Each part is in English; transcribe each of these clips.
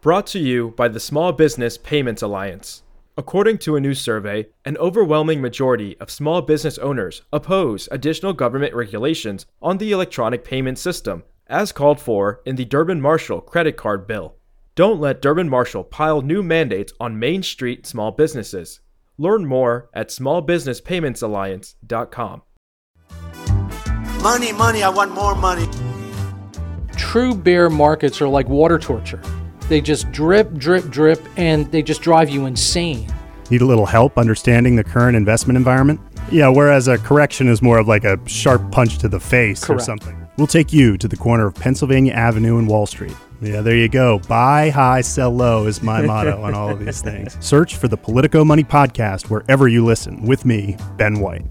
brought to you by the Small Business Payments Alliance. According to a new survey, an overwhelming majority of small business owners oppose additional government regulations on the electronic payment system, as called for in the Durbin-Marshall credit card bill. Don't let Durbin-Marshall pile new mandates on Main Street small businesses. Learn more at smallbusinesspaymentsalliance.com. Money, money, I want more money. True bear markets are like water torture. They just drip, drip, drip, and they just drive you insane. Need a little help understanding the current investment environment? Yeah, whereas a correction is more of like a sharp punch to the face. Correct. Or something. We'll take you to the corner of Pennsylvania Avenue and Wall Street. Yeah, there you go. Buy high, sell low is my motto on all of these things. Search for the Politico Money Podcast wherever you listen with me, Ben White.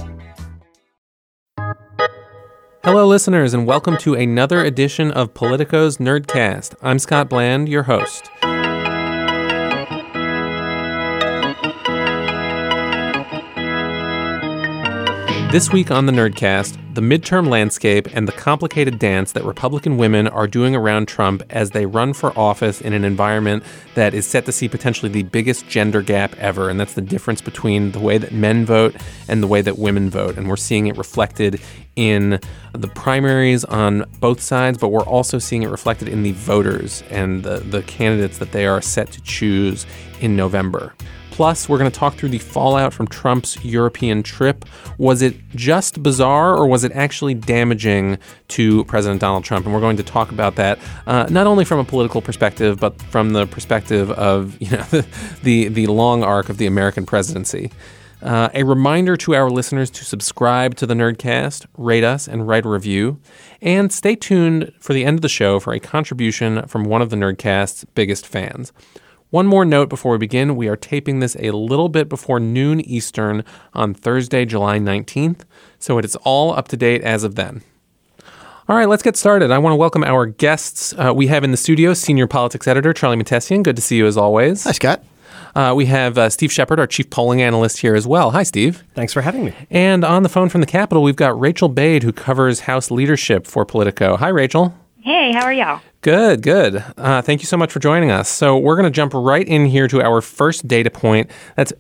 Hello, listeners, and welcome to another edition of Politico's Nerdcast. I'm Scott Bland, your host. This week on the Nerdcast, the midterm landscape and the complicated dance that Republican women are doing around Trump as they run for office in an environment that is set to see potentially the biggest gender gap ever, and that's the difference between the way that men vote and the way that women vote. And we're seeing it reflected in the primaries on both sides, but we're also seeing it reflected in the voters and the candidates that they are set to choose in November. Plus, we're going to talk through the fallout from Trump's European trip. Was it just bizarre, or was it actually damaging to President Donald Trump? And we're going to talk about that not only from a political perspective, but from the perspective of the long arc of the American presidency. A reminder to our listeners to subscribe to the Nerdcast, rate us, and write a review. And stay tuned for the end of the show for a contribution from one of the Nerdcast's biggest fans. One more note before we begin. We are taping this a little bit before noon Eastern on Thursday, July 19th, so it is all up to date as of then. All right, let's get started. I want to welcome our guests. We have in the studio senior politics editor Charlie Mattesian. Good to see you as always. Hi, Scott. We have Steve Shepard, our chief polling analyst, here as well. Hi, Steve. Thanks for having me. And on the phone from the Capitol, we've got Rachel Bade, who covers House leadership for Politico. Hi, Rachel. Hey, how are y'all? Good, good. Thank you so much for joining us. So we're going to jump right in here to our first data point. That's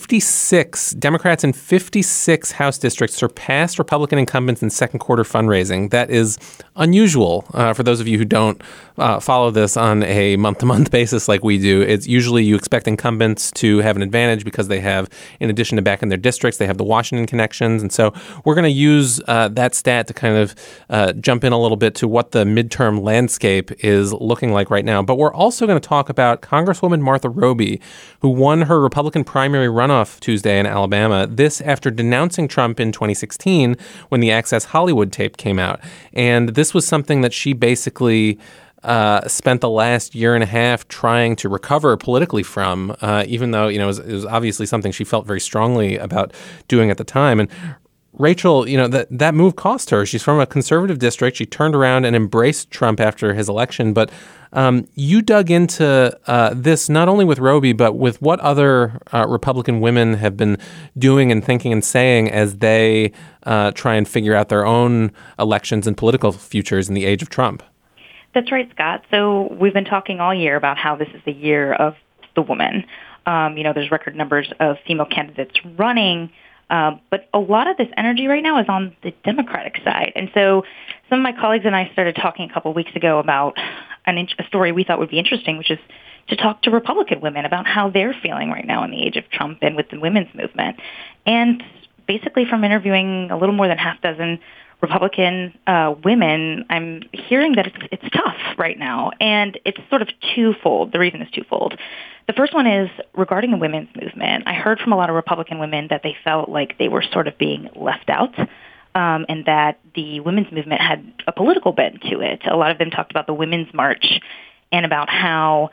56 Democrats in 56 House districts surpassed Republican incumbents in second quarter fundraising. That is unusual for those of you who don't follow this on a month-to-month basis like we do. It's usually you expect incumbents to have an advantage because they have, in addition to back in their districts, they have the Washington connections. And so we're going to use that stat to kind of jump in a little bit to what the midterm landscape is looking like right now. But we're also going to talk about Congresswoman Martha Roby, who won her Republican primary runoff Tuesday in Alabama, this after denouncing Trump in 2016 when the Access Hollywood tape came out. And this was something that she basically spent the last year and a half trying to recover politically from, even though, it was obviously something she felt very strongly about doing at the time. And Rachel, that move cost her. She's from a conservative district. She turned around and embraced Trump after his election. But you dug into this not only with Roby, but with what other Republican women have been doing and thinking and saying as they try and figure out their own elections and political futures in the age of Trump. That's right, Scott. So we've been talking all year about how this is the year of the woman. There's record numbers of female candidates running. But a lot of this energy right now is on the Democratic side. And so some of my colleagues and I started talking a couple of weeks ago about a story we thought would be interesting, which is to talk to Republican women about how they're feeling right now in the age of Trump and with the women's movement. And basically from interviewing a little more than half dozen Republican women, I'm hearing that it's tough right now. And it's sort of twofold. The reason is twofold. The first one is regarding the women's movement. I heard from a lot of Republican women that they felt like they were sort of being left out and that the women's movement had a political bent to it. A lot of them talked about the Women's March and about how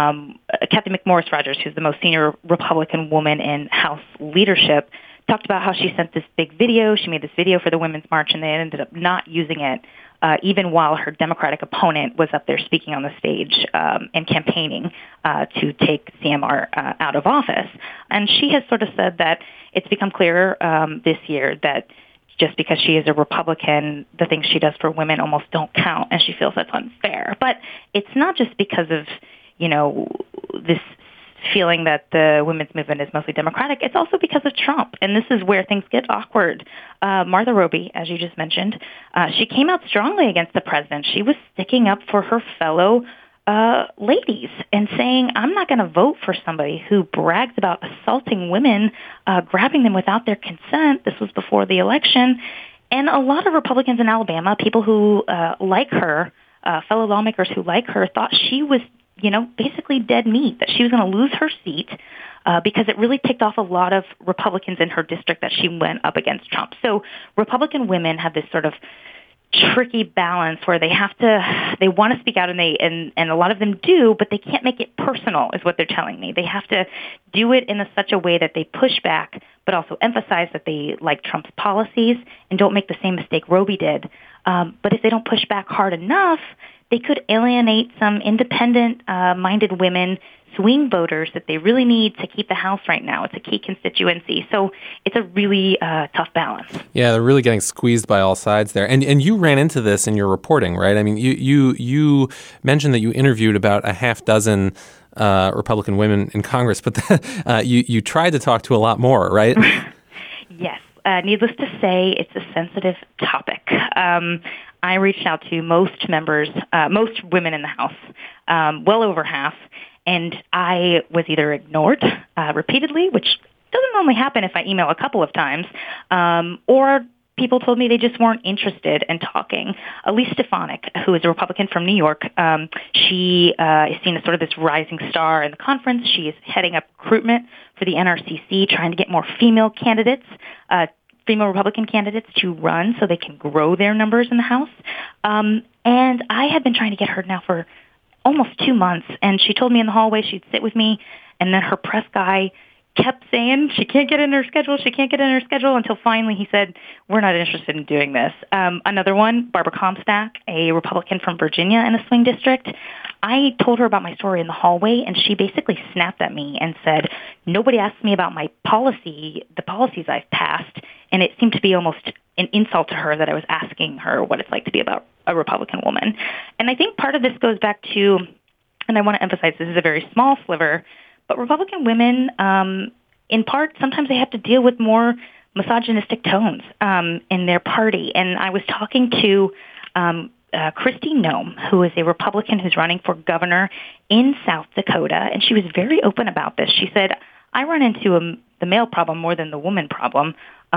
Kathy McMorris Rodgers, who's the most senior Republican woman in House leadership, talked about how she sent this big video. She made this video for the Women's March, and they ended up not using it even while her Democratic opponent was up there speaking on the stage and campaigning to take CMR out of office. And she has sort of said that it's become clearer this year that just because she is a Republican, the things she does for women almost don't count, and she feels that's unfair. But it's not just because of, this feeling that the women's movement is mostly Democratic, it's also because of Trump. And this is where things get awkward. Martha Roby, as you just mentioned, she came out strongly against the president. She was sticking up for her fellow ladies and saying, I'm not going to vote for somebody who brags about assaulting women, grabbing them without their consent. This was before the election. And a lot of Republicans in Alabama, people who like her, fellow lawmakers who like her, thought she was basically dead meat, that she was going to lose her seat because it really ticked off a lot of Republicans in her district that she went up against Trump. So Republican women have this sort of tricky balance where they want to speak out and a lot of them do, but they can't make it personal is what they're telling me. They have to do it in such a way that they push back, but also emphasize that they like Trump's policies and don't make the same mistake Roby did. But if they don't push back hard enough, they could alienate some independent-minded women, swing voters that they really need to keep the House right now. It's a key constituency. So it's a really tough balance. Yeah, they're really getting squeezed by all sides there. And you ran into this in your reporting, right? I mean, you mentioned that you interviewed about a half dozen Republican women in Congress, but you tried to talk to a lot more, right? Yes. Needless to say, it's a sensitive topic. I reached out to most women in the House, well over half, and I was either ignored repeatedly, which doesn't normally happen if I email a couple of times, or people told me they just weren't interested in talking. Elise Stefanik, who is a Republican from New York, she is seen as sort of this rising star in the conference. She is heading up recruitment for the NRCC, trying to get more female candidates, female Republican candidates to run so they can grow their numbers in the House. And I had been trying to get her now for almost 2 months, and she told me in the hallway she'd sit with me, and then her press guy kept saying she can't get in her schedule until finally he said, we're not interested in doing this. Another one, Barbara Comstock, a Republican from Virginia in a swing district. I told her about my story in the hallway, and she basically snapped at me and said, nobody asked me about my policies I've passed, and it seemed to be almost an insult to her that I was asking her what it's like to be about a Republican woman. And I think part of this goes back to, and I want to emphasize this is a very small sliver, but Republican women, in part, sometimes they have to deal with more misogynistic tones in their party. And I was talking to Kristi Noem, who is a Republican who's running for governor in South Dakota, and she was very open about this. She said, I run into the male problem more than the woman problem.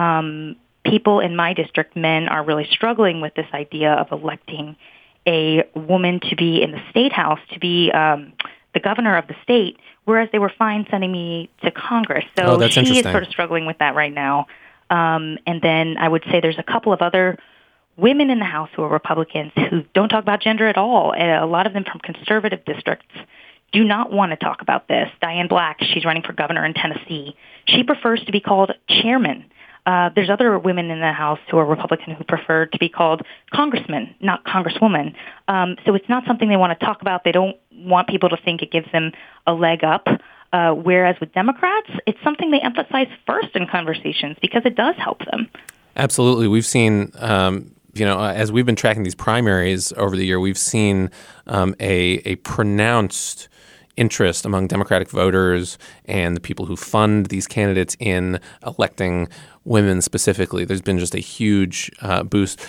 People in my district, men, are really struggling with this idea of electing a woman to be in the state house, to be the governor of the state, whereas they were fine sending me to Congress. So she is sort of struggling with that right now. And then I would say there's a couple of other women in the House who are Republicans who don't talk about gender at all. A lot of them from conservative districts do not want to talk about this. Diane Black, she's running for governor in Tennessee. She prefers to be called chairman. There's other women in the House who are Republican who prefer to be called congressman, not congresswoman. So it's not something they want to talk about. They don't want people to think it gives them a leg up. Whereas with Democrats, it's something they emphasize first in conversations because it does help them. Absolutely. We've seen, as we've been tracking these primaries over the year, we've seen a pronounced interest among Democratic voters and the people who fund these candidates in electing women specifically. There's been just a huge boost.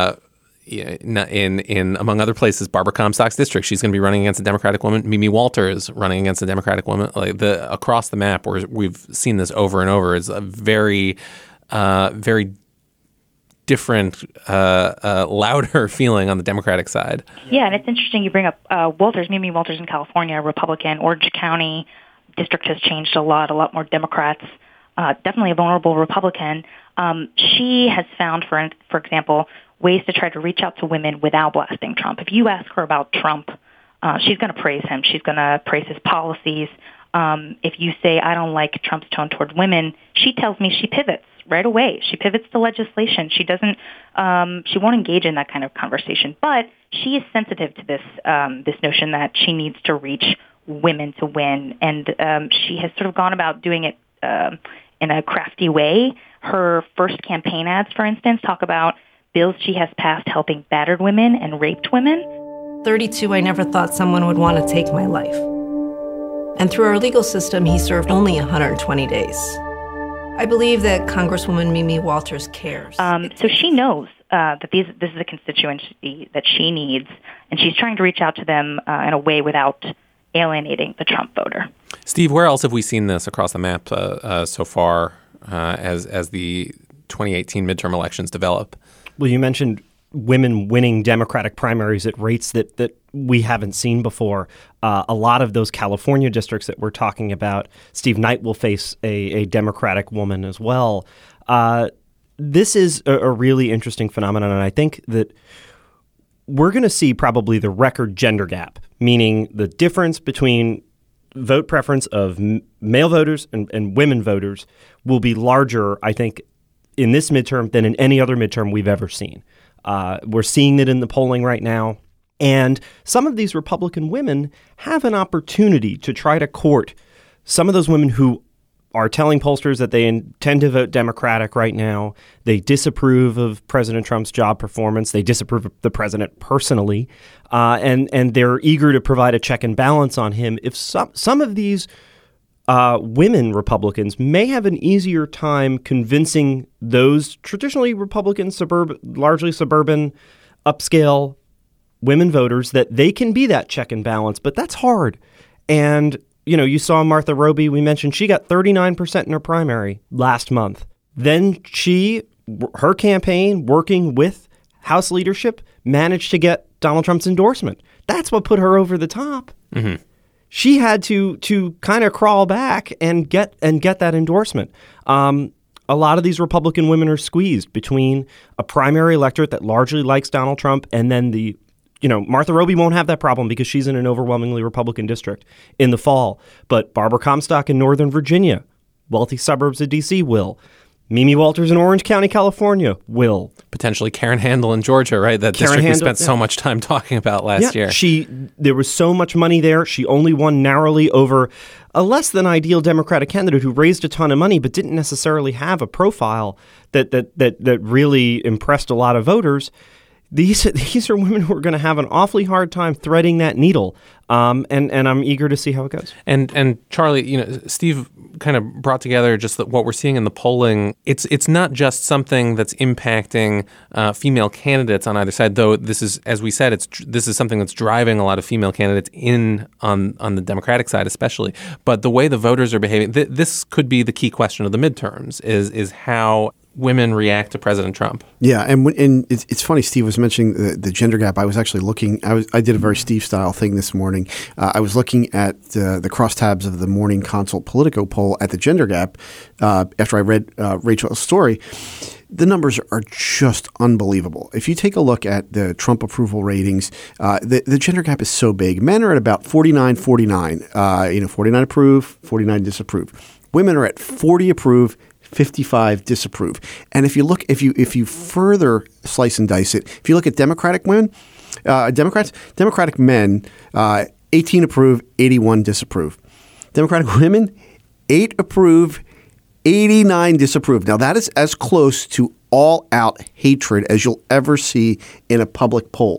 In among other places, Barbara Comstock's district, she's going to be running against a Democratic woman. Mimi Walters running against a Democratic woman. Like across the map, where we've seen this over and over, is a very, very different, louder feeling on the Democratic side. Yeah, and it's interesting you bring up Mimi Walters in California, Republican. Orange County district has changed a lot more Democrats. Definitely a vulnerable Republican. She has found, for example, ways to try to reach out to women without blasting Trump. If you ask her about Trump, she's going to praise him. She's going to praise his policies. If you say, I don't like Trump's tone toward women, she tells me she pivots right away. She pivots to legislation. She won't engage in that kind of conversation. But she is sensitive to this notion that she needs to reach women to win. And she has sort of gone about doing it in a crafty way. Her first campaign ads, for instance, talk about bills she has passed helping battered women and raped women. 32, I never thought someone would want to take my life. And through our legal system, he served only 120 days. I believe that Congresswoman Mimi Walters cares. So she knows that this is a constituency that she needs, and she's trying to reach out to them in a way without alienating the Trump voter. Steve, where else have we seen this across the map so far as the 2018 midterm elections develop? Well, you mentioned women winning Democratic primaries at rates that we haven't seen before. A lot of those California districts that we're talking about, Steve Knight will face a Democratic woman as well. This is a really interesting phenomenon, and I think that we're going to see probably the record gender gap, meaning the difference between vote preference of male voters and women voters will be larger, I think, in this midterm than in any other midterm we've ever seen. We're seeing it in the polling right now. And some of these Republican women have an opportunity to try to court some of those women who are telling pollsters that they intend to vote Democratic right now. They disapprove of President Trump's job performance. They disapprove of the president personally. And they're eager to provide a check and balance on him. If some of these women Republicans may have an easier time convincing those traditionally Republican, largely suburban, upscale women voters that they can be that check and balance, but that's hard. And, you saw Martha Roby, we mentioned she got 39% in her primary last month. Then her campaign, working with House leadership, managed to get Donald Trump's endorsement. That's what put her over the top. Mm-hmm. She had to kind of crawl back and get that endorsement. A lot of these Republican women are squeezed between a primary electorate that largely likes Donald Trump and then Martha Roby won't have that problem because she's in an overwhelmingly Republican district in the fall. But Barbara Comstock in Northern Virginia, wealthy suburbs of D.C. will. Mimi Walters in Orange County, California will. Potentially Karen Handel in Georgia, right? That district we spent so much time talking about last year. There was so much money there. She only won narrowly over a less than ideal Democratic candidate who raised a ton of money but didn't necessarily have a profile that really impressed a lot of voters. These are women who are going to have an awfully hard time threading that needle, and I'm eager to see how it goes. And Charlie, Steve kind of brought together just what we're seeing in the polling. It's not just something that's impacting female candidates on either side, though. This is, as we said, this is something that's driving a lot of female candidates on the Democratic side, especially. But the way the voters are behaving, this could be the key question of the midterms: is how women react to President Trump. Yeah, and it's funny. Steve was mentioning the gender gap. I was actually looking. I did a very Steve style thing this morning. I was looking at the crosstabs of the Morning Consult Politico poll at the gender gap after I read Rachel's story. The numbers are just unbelievable. If you take a look at the Trump approval ratings, the gender gap is so big. Men are at about 49-49. 49 approve, 49 disapprove. Women are at 40 approve, 55 disapprove. And if you further slice and dice it, if you look at Democratic women, Democratic men, 18 approve, 81 disapprove. Democratic women, 8 approve, 89 disapprove. Now that is as close to all-out hatred as you'll ever see in a public poll.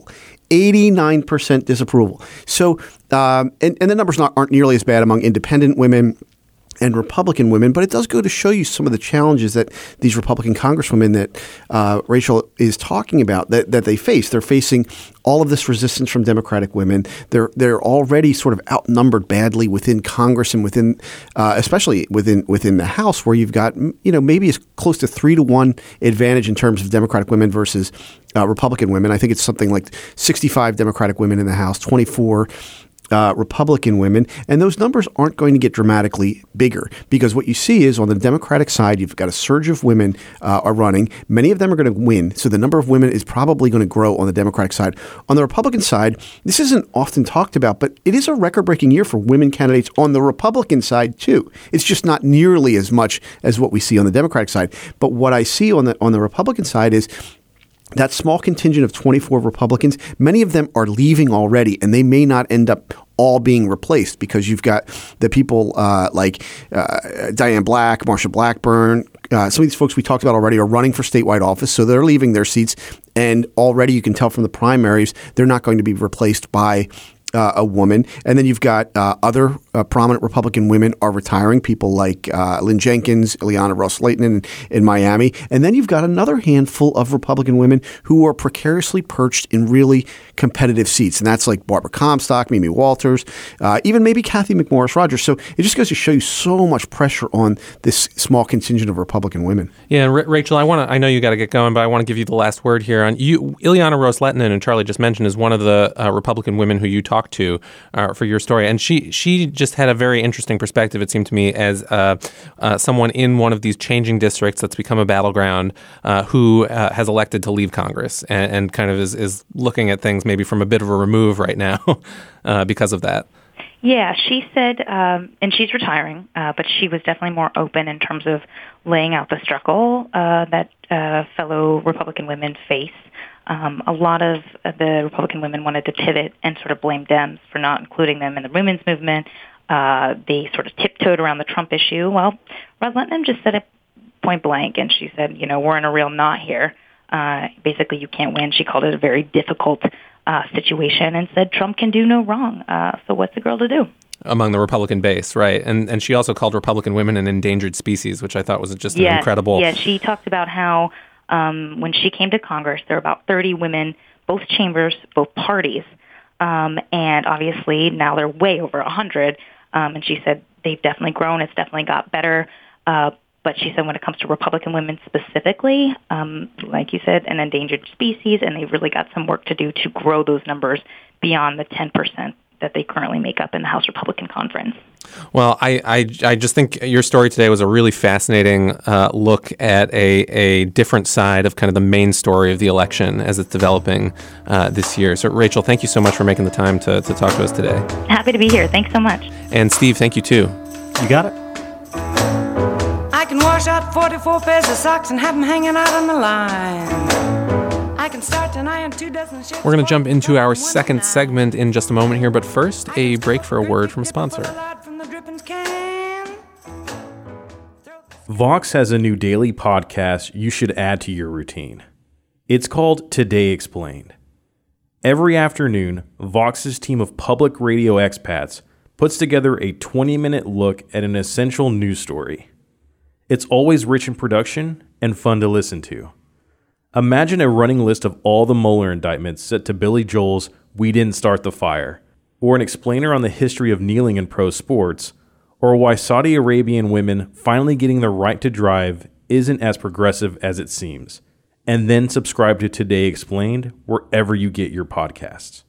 89% disapproval. So, and the numbers aren't nearly as bad among independent women and Republican women, but it does go to show you some of the challenges that these Republican congresswomen that Rachel is talking about that they face. They're facing all of this resistance from Democratic women. They're already sort of outnumbered badly within Congress and within, especially within the House, where you've got maybe as close to 3-1 advantage in terms of Democratic women versus Republican women. I think it's something like 65 Democratic women in the House, 24 Republican women, and those numbers aren't going to get dramatically bigger because what you see is on the Democratic side, you've got a surge of women are running. Many of them are going to win, so the number of women is probably going to grow on the Democratic side. On the Republican side, this isn't often talked about, but it is a record-breaking year for women candidates on the Republican side too. It's just not nearly as much as what we see on the Democratic side. But what I see on the Republican side is that small contingent of 24 Republicans, many of them are leaving already, and they may not end up all being replaced because you've got the people like Diane Black, Marsha Blackburn. Some of these folks we talked about already are running for statewide office, so they're leaving their seats. And already you can tell from the primaries they're not going to be replaced by a woman. And then you've got other prominent Republican women are retiring, people like Lynn Jenkins, Ileana Ros-Lehtinen in Miami. And then you've got another handful of Republican women who are precariously perched in really competitive seats. And that's like Barbara Comstock, Mimi Walters, even maybe Kathy McMorris Rodgers. So it just goes to show you so much pressure on this small contingent of Republican women. Yeah, and Rachel, I know you got to get going, but I want to give you the last word here on you. Ileana Ros-Lehtinen, and Charlie just mentioned, is one of the Republican women who you talked to for your story, and she just had a very interesting perspective, it seemed to me, as someone in one of these changing districts that's become a battleground who has elected to leave Congress and kind of is looking at things maybe from a bit of a remove right now because of that. Yeah, she said, and she's retiring, but she was definitely more open in terms of laying out the struggle that fellow Republican women face. A lot of the Republican women wanted to pivot and sort of blame Dems for not including them in the women's movement. They sort of tiptoed around the Trump issue. Well, Ros-Lehtinen just said it point blank, and she said, we're in a real knot here. Basically, you can't win. She called it a very difficult situation and said Trump can do no wrong. So what's the girl to do? Among the Republican base, right. And she also called Republican women an endangered species, which I thought was just an incredible... Yeah, she talked about how when she came to Congress, there were about 30 women, both chambers, both parties. And obviously now they're way over 100. And she said they've definitely grown. It's definitely got better. But she said when it comes to Republican women specifically, like you said, an endangered species, and they've really got some work to do to grow those numbers beyond the 10% that they currently make up in the House Republican Conference. Well, I just think your story today was a really fascinating look at a different side of kind of the main story of the election as it's developing this year. So, Rachel, thank you so much for making the time to talk to us today. Happy to be here. Thanks so much. And Steve, thank you too. You got it. I can wash out 44 pairs of socks and have them hanging out on the line. I can start to iron 2 dozen shirts. We're going to jump into our second segment in just a moment here, but first, a break for a word from a sponsor. Vox has a new daily podcast you should add to your routine. It's called Today Explained. Every afternoon, Vox's team of public radio expats puts together a 20-minute look at an essential news story. It's always rich in production and fun to listen to. Imagine a running list of all the Mueller indictments set to Billy Joel's We Didn't Start the Fire, or an explainer on the history of kneeling in pro sports, or why Saudi Arabian women finally getting the right to drive isn't as progressive as it seems. And then subscribe to Today Explained wherever you get your podcasts.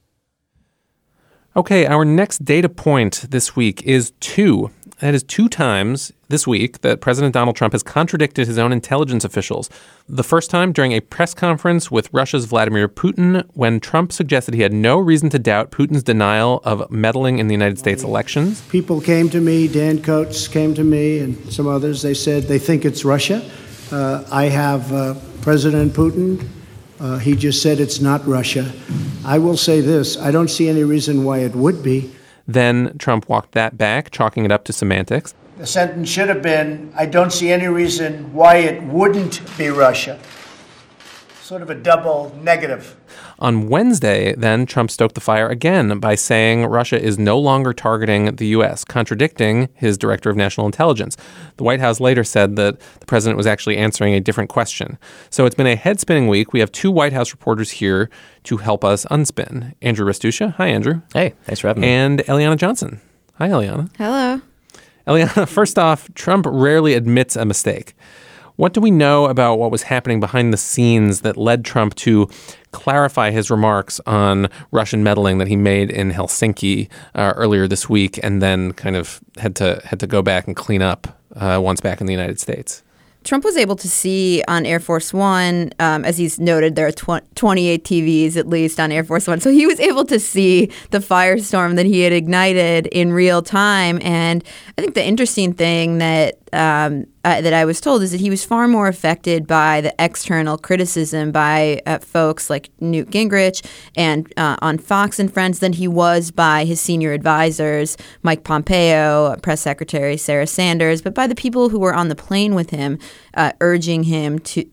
Okay, our next data point this week is 2. That is 2 times this week that President Donald Trump has contradicted his own intelligence officials. The first time during a press conference with Russia's Vladimir Putin, when Trump suggested he had no reason to doubt Putin's denial of meddling in the United States elections. People came to me, Dan Coates came to me, and some others. They said they think it's Russia. I have President Putin. He just said it's not Russia. I will say this. I don't see any reason why it would be. Then Trump walked that back, chalking it up to semantics. The sentence should have been, I don't see any reason why it wouldn't be Russia. Sort of a double negative. On Wednesday, then, Trump stoked the fire again by saying Russia is no longer targeting the U.S., contradicting his director of national intelligence. The White House later said that the president was actually answering a different question. So it's been a head-spinning week. We have 2 White House reporters here to help us unspin. Andrew Rastusha. Hi, Andrew. Hey, thanks for having me. And Eliana Johnson. Hi, Eliana. Hello. Eliana, first off, Trump rarely admits a mistake. What do we know about what was happening behind the scenes that led Trump to clarify his remarks on Russian meddling that he made in Helsinki earlier this week, and then kind of had to go back and clean up once back in the United States? Trump was able to see on Air Force One, as he's noted, there are 28 TVs at least on Air Force One. So he was able to see the firestorm that he had ignited in real time. And I think the interesting thing that I was told is that he was far more affected by the external criticism by folks like Newt Gingrich and on Fox and Friends than he was by his senior advisors, Mike Pompeo, Press Secretary Sarah Sanders, but by the people who were on the plane with him, urging him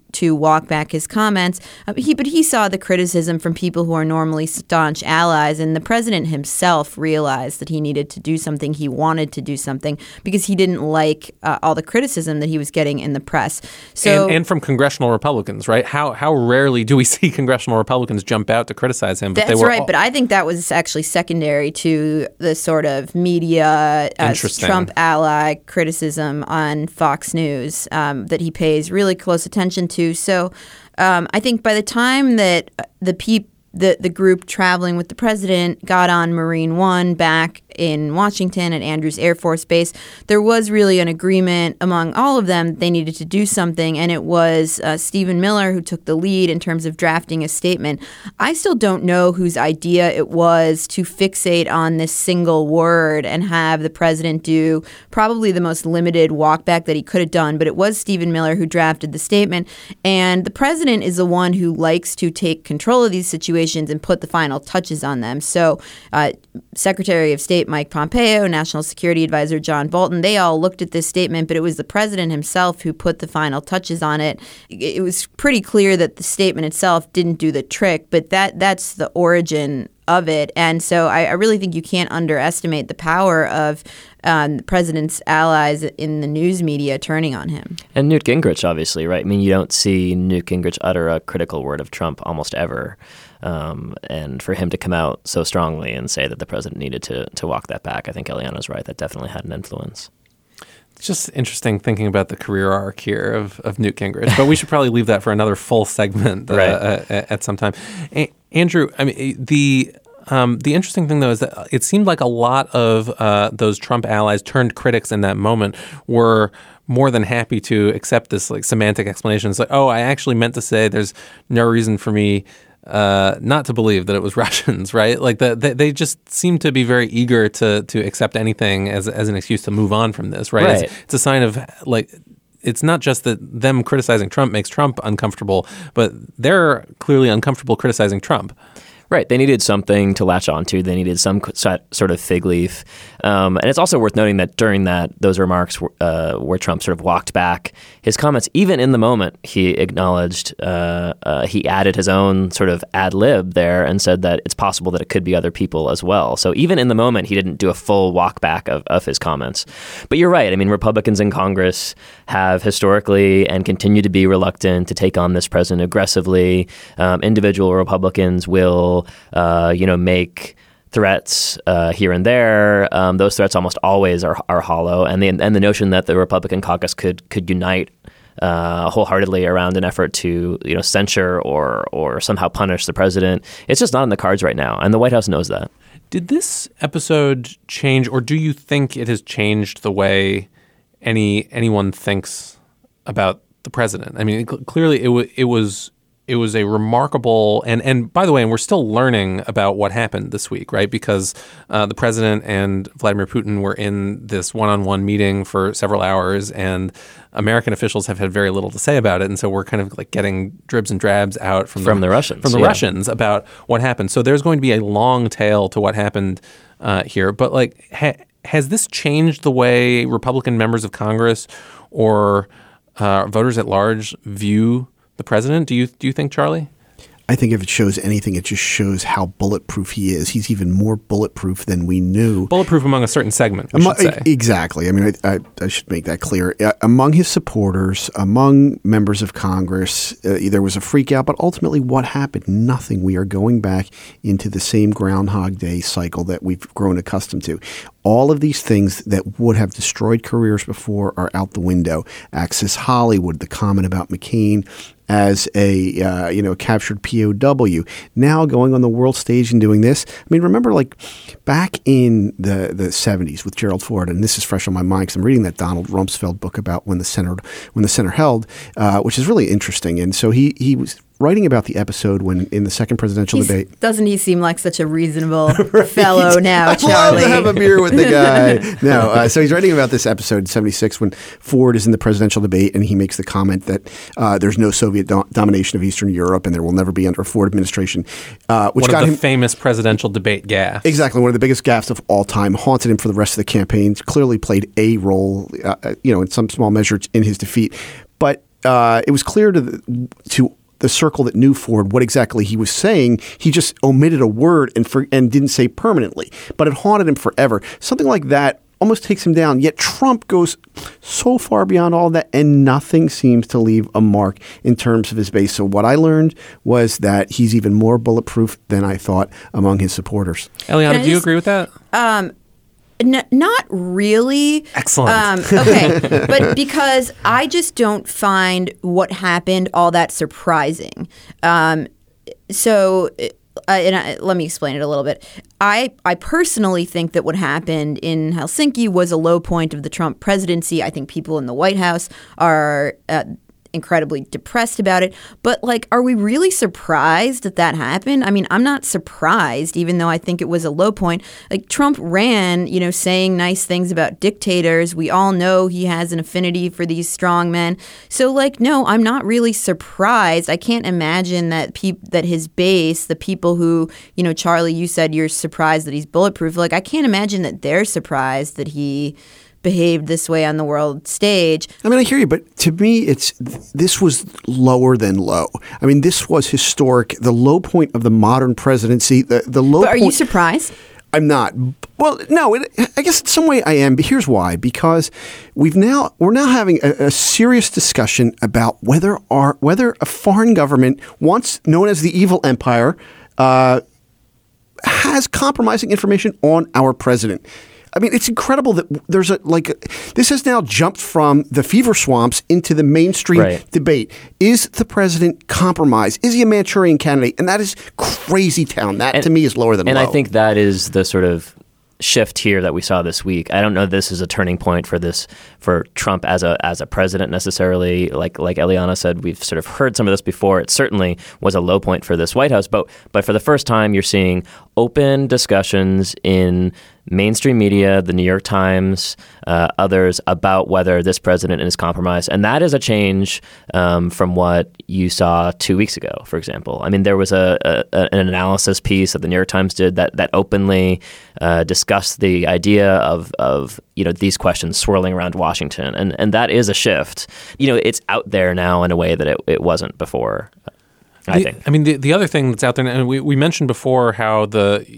to walk back his comments. But he saw the criticism from people who are normally staunch allies, and the president himself realized that he needed to do something. He wanted to do something because he didn't like all the criticism that he was getting in the press. So and from congressional Republicans, right? How rarely do we see congressional Republicans jump out to criticize him? But that's right. But I think that was actually secondary to the sort of media Trump ally criticism on Fox News that he pays really close attention to. So I think by the time that the group traveling with the president got on Marine One back in Washington at Andrews Air Force Base, there was really an agreement among all of them they needed to do something, and it was Stephen Miller who took the lead in terms of drafting a statement. I still don't know whose idea it was to fixate on this single word and have the president do probably the most limited walkback that he could have done, but it was Stephen Miller who drafted the statement, and the president is the one who likes to take control of these situations and put the final touches on them. So Secretary of State Mike Pompeo, National Security Advisor John Bolton, they all looked at this statement, but it was the president himself who put the final touches on it. It was pretty clear that the statement itself didn't do the trick, but that's the origin of it. And so I really think you can't underestimate the power of the president's allies in the news media turning on him. And Newt Gingrich, obviously, right? I mean, you don't see Newt Gingrich utter a critical word of Trump almost ever. And for him to come out so strongly and say that the president needed to walk that back, I think Eliana's right. That definitely had an influence. It's just interesting thinking about the career arc here of Newt Gingrich, but we should probably leave that for another full segment at some time. Andrew, I mean, the interesting thing, though, is that it seemed like a lot of those Trump allies turned critics in that moment were more than happy to accept this like semantic explanation. It's like, oh, I actually meant to say there's no reason for me not to believe that it was Russians, right? Like they just seem to be very eager to accept anything as an excuse to move on from this, right? It's a sign of like, it's not just that them criticizing Trump makes Trump uncomfortable, but they're clearly uncomfortable criticizing Trump. Right. They needed something to latch onto. They needed some sort of fig leaf. And it's also worth noting that during those remarks where Trump sort of walked back his comments, even in the moment, he acknowledged, he added his own sort of ad lib there and said that it's possible that it could be other people as well. So even in the moment, he didn't do a full walk back of his comments. But you're right. I mean, Republicans in Congress have historically and continue to be reluctant to take on this president aggressively. Individual Republicans will make threats here and there. Those threats almost always are hollow, and the notion that the Republican caucus could unite wholeheartedly around an effort to censure or somehow punish the president, it's just not in the cards right now, and the White House knows that. Did this episode change, or do you think it has changed the way anyone thinks about the president? I mean, clearly it was a remarkable, and by the way, and we're still learning about what happened this week, right? Because the president and Vladimir Putin were in this one-on-one meeting for several hours, and American officials have had very little to say about it, and so we're kind of like getting dribs and drabs out from the Russians, Russians about what happened. So there's going to be a long tail to what happened here. But like, has this changed the way Republican members of Congress or voters at large view the president? Do you think, Charlie? I think if it shows anything, it just shows how bulletproof he is. He's even more bulletproof than we knew. Bulletproof among a certain segment, we should say. Exactly. I mean, I should make that clear. Among his supporters, among members of Congress, there was a freak out. But ultimately, what happened? Nothing. We are going back into the same Groundhog Day cycle that we've grown accustomed to. All of these things that would have destroyed careers before are out the window. Access Hollywood, the comment about McCain as a captured POW, now going on the world stage and doing this. I mean, remember, like back in the 70s with Gerald Ford, and this is fresh on my mind because I'm reading that Donald Rumsfeld book about when the center held, which is really interesting. And so he was writing about the episode when in the second presidential debate. Doesn't he seem like such a reasonable fellow now, Charlie? I'd love to have a beer with the guy. No, so he's writing about this episode in 76 when Ford is in the presidential debate and he makes the comment that there's no Soviet domination of Eastern Europe and there will never be under a Ford administration. Which one of the famous presidential debate gaffes. Exactly, one of the biggest gaffes of all time. Haunted him for the rest of the campaign. Clearly played a role, in some small measure in his defeat. But it was clear to the circle that knew Ford what exactly he was saying. He just omitted a word and didn't say permanently, but it haunted him forever. Something like that almost takes him down. Yet Trump goes so far beyond all that, and nothing seems to leave a mark in terms of his base. So what I learned was that he's even more bulletproof than I thought among his supporters. Eliana, do you agree with that? Not really. Excellent. Okay, but because I just don't find what happened all that surprising. Let me explain it a little bit. I personally think that what happened in Helsinki was a low point of the Trump presidency. I think people in the White House are incredibly depressed about it. But are we really surprised that happened? I mean, I'm not surprised, even though I think it was a low point. Trump ran, saying nice things about dictators. We all know he has an affinity for these strong men. So no, I'm not really surprised. I can't imagine that that his base, the people who, Charlie, you said you're surprised that he's bulletproof. I can't imagine that they're surprised that he behaved this way on the world stage. I mean, I hear you, but to me, this was lower than low. I mean, this was historic, the low point of the modern presidency. The low. But are you surprised? I'm not. Well, no. I guess in some way I am. But here's why: because we're now having a serious discussion about whether a foreign government, once known as the evil empire, has compromising information on our president. I mean, it's incredible that there's this has now jumped from the fever swamps into the mainstream debate. Is the president compromised? Is he a Manchurian candidate? And that is crazy town. That to me is lower than low. And I think that is the sort of shift here that we saw this week. I don't know if this is a turning point for Trump as a president necessarily. Like Eliana said, we've sort of heard some of this before. It certainly was a low point for this White House. But for the first time, you're seeing open discussions in mainstream media, the New York Times, others, about whether this president is compromised. And that is a change from what you saw 2 weeks ago, for example. I mean, there was an analysis piece that the New York Times did that openly discussed the idea of these questions swirling around Washington. And that is a shift. It's out there now in a way that it wasn't before. I think. I mean, the other thing that's out there, and we mentioned before how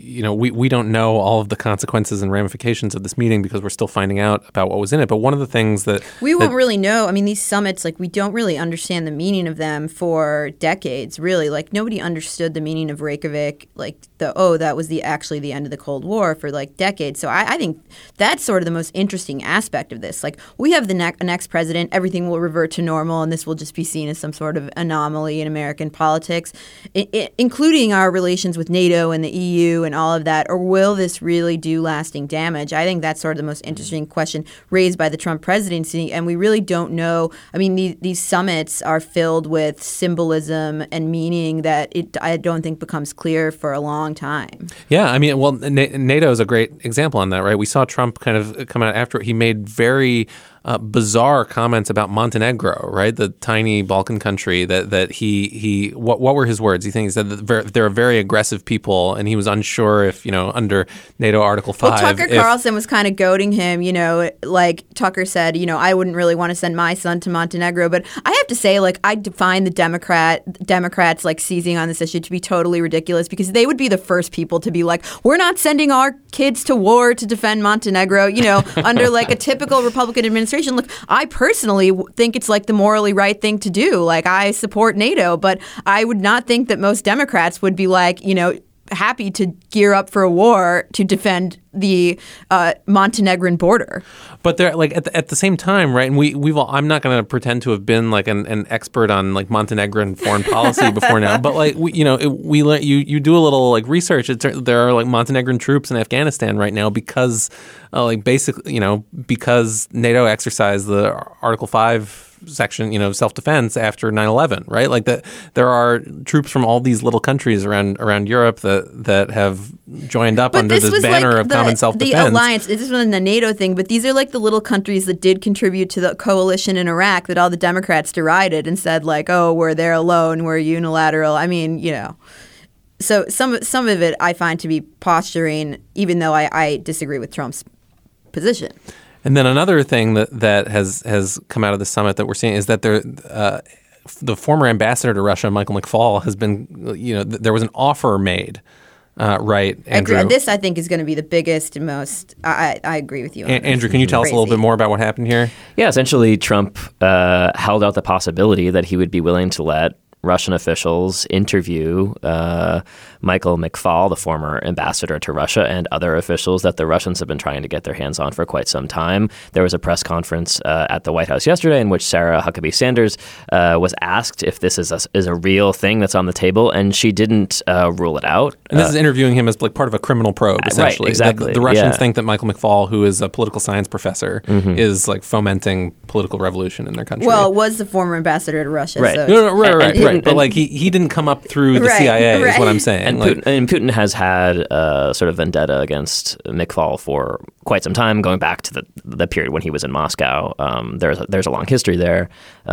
we don't know all of the consequences and ramifications of this meeting because we're still finding out about what was in it. But one of the things that we won't really know. I mean, these summits, we don't really understand the meaning of them for decades. Really, nobody understood the meaning of Reykjavik. That was actually the end of the Cold War for decades. So I think that's sort of the most interesting aspect of this. We have the next president, everything will revert to normal, and this will just be seen as some sort of anomaly in American politics. Including our relations with NATO and the EU and all of that, or will this really do lasting damage? I think that's sort of the most interesting question raised by the Trump presidency, and we really don't know. I mean, these summits are filled with symbolism and meaning that I don't think becomes clear for a long time. Yeah, I mean, well, NATO is a great example on that, right? We saw Trump kind of come out after he made very bizarre comments about Montenegro, right? The tiny Balkan country that he what were his words? He said that they're a very aggressive people, and he was unsure if, under NATO Article 5. Well, Tucker Carlson was kind of goading him, Tucker said, I wouldn't really want to send my son to Montenegro. But I have to say, I define the Democrats seizing on this issue to be totally ridiculous, because they would be the first people to be we're not sending our kids to war to defend Montenegro, under a typical Republican administration. Look, I personally think it's the morally right thing to do. I support NATO, but I would not think that most Democrats would be happy to gear up for a war to defend the Montenegrin border. But they're at the same time, right? And I'm not going to pretend to have been an expert on Montenegrin foreign policy before now. But you do a little research. There are Montenegrin troops in Afghanistan right now because because NATO exercised the Article 5 section, self-defense after 9/11, right? There are troops from all these little countries around Europe that have joined up under this banner of common self-defense. The alliance, this wasn't the NATO thing, but these are the little countries that did contribute to the coalition in Iraq that all the Democrats derided and said we're there alone, we're unilateral. I mean, so some of it I find to be posturing, even though I disagree with Trump's position. And then another thing that has come out of the summit that we're seeing is that the former ambassador to Russia, Michael McFaul, has been, there was an offer made, right, Andrew? This, I think, is going to be the biggest and most, I agree with you on Andrew, can you tell us a little bit more about what happened here? Yeah, essentially Trump held out the possibility that he would be willing to let Russian officials interview Michael McFaul, the former ambassador to Russia, and other officials that the Russians have been trying to get their hands on for quite some time. There was a press conference at the White House yesterday in which Sarah Huckabee Sanders was asked if this is a real thing that's on the table, and she didn't rule it out. And this is interviewing him as like part of a criminal probe, essentially. Right, exactly. The Russians think that Michael McFaul, who is a political science professor, is like fomenting political revolution in their country. Well, it was the former ambassador to Russia. Right. So Right. But like he didn't come up through the CIA, is what I'm saying. And Putin has had sort of vendetta against McFaul for quite some time, going back to the period when he was in Moscow. There's a long history there.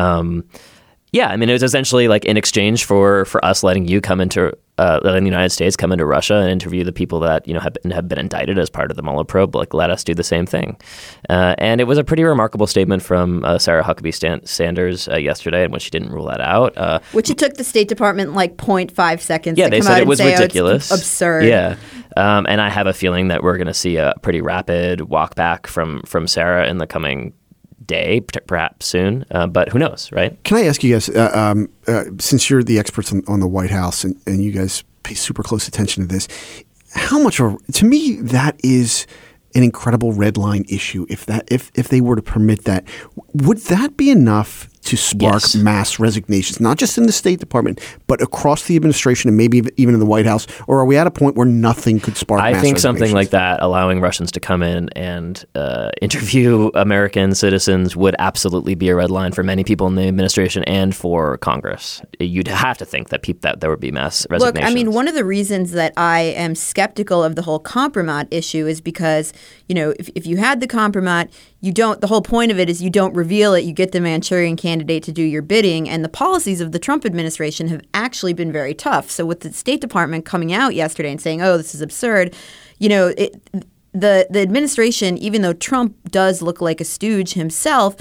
Yeah, I mean, it was essentially like in exchange for us letting you come into letting the United States come into Russia and interview the people that have been indicted as part of the Mueller probe. Like, let us do the same thing. And it was a pretty remarkable statement from Sarah Huckabee Sanders yesterday, in which she didn't rule that out. Which it took the State Department like 0.5 seconds. Yeah, to they come said out it was and say, ridiculous. Oh, it's absurd. Yeah, and I have a feeling that we're going to see a pretty rapid walk back from Sarah in the coming day, perhaps soon, but who knows, right? Can I ask you guys, since you're the experts on the White House and you guys pay super close attention to this, how much to me that is an incredible red line issue. If they were to permit that, would that be enough to spark mass resignations, not just in the State Department, but across the administration and maybe even in the White House? Or are we at a point where nothing could spark mass resignations? I think something like that, allowing Russians to come in and interview American citizens, would absolutely be a red line for many people in the administration and for Congress. You'd have to think that there would be mass resignations. Look, I mean, one of the reasons that I am skeptical of the whole compromat issue is because, if you had the compromat, the whole point of it is you don't reveal it, you get the Manchurian candidate to do your bidding, and the policies of the Trump administration have actually been very tough. So with the State Department coming out yesterday and saying, oh, this is absurd, the administration, even though Trump does look like a stooge himself,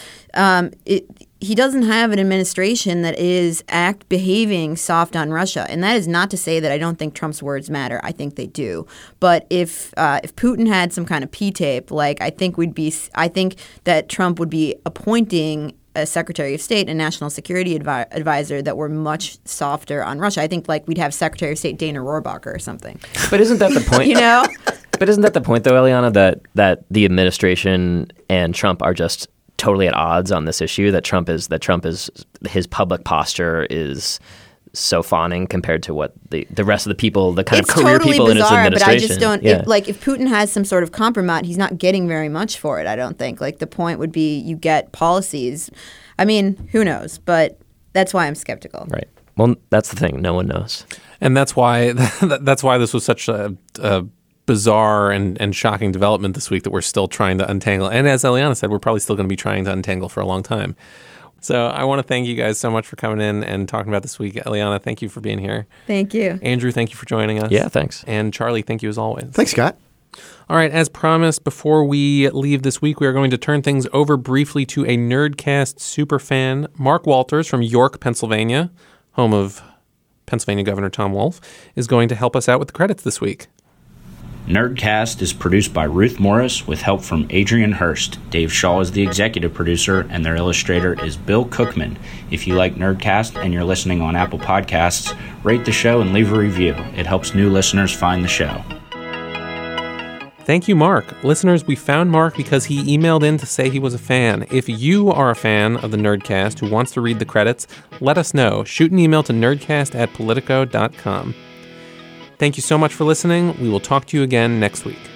he doesn't have an administration that is behaving soft on Russia. And that is not to say that I don't think Trump's words matter. I think they do. But if Putin had some kind of P-tape, like I think that Trump would be appointing a Secretary of State and National Security Advisor that were much softer on Russia. I think like we'd have Secretary of State Dana Rohrabacher or something. But isn't that the point? But isn't that the point, though, Eliana, that the administration and Trump are just totally at odds on this issue? That Trump is his public posture is so fawning compared to what the rest of the people, the kind of career people in his administration. But I just don't. Yeah. If Putin has some sort of compromat, he's not getting very much for it. I don't think. Like the point would be you get policies. I mean, who knows? But that's why I'm skeptical. Right. Well, that's the thing. No one knows. And that's why this was such a bizarre and shocking development this week that we're still trying to untangle. And as Eliana said, we're probably still going to be trying to untangle for a long time. So I want to thank you guys so much for coming in and talking about this week. Eliana, thank you for being here. Thank you. Andrew, thank you for joining us. Yeah, thanks. And Charlie, thank you as always. Thanks, Scott. All right, as promised, before we leave this week, we are going to turn things over briefly to a Nerdcast superfan, Mark Walters from York, Pennsylvania, home of Pennsylvania Governor Tom Wolf, is going to help us out with the credits this week. Nerdcast is produced by Ruth Morris with help from Adrian Hurst. Dave Shaw is the executive producer, and their illustrator is Bill Cookman. If you like Nerdcast and you're listening on Apple Podcasts, rate the show and leave a review. It helps new listeners find the show. Thank you, Mark. Listeners, we found Mark because he emailed in to say he was a fan. If you are a fan of the Nerdcast who wants to read the credits, let us know. Shoot an email to nerdcast@politico.com. Thank you so much for listening. We will talk to you again next week.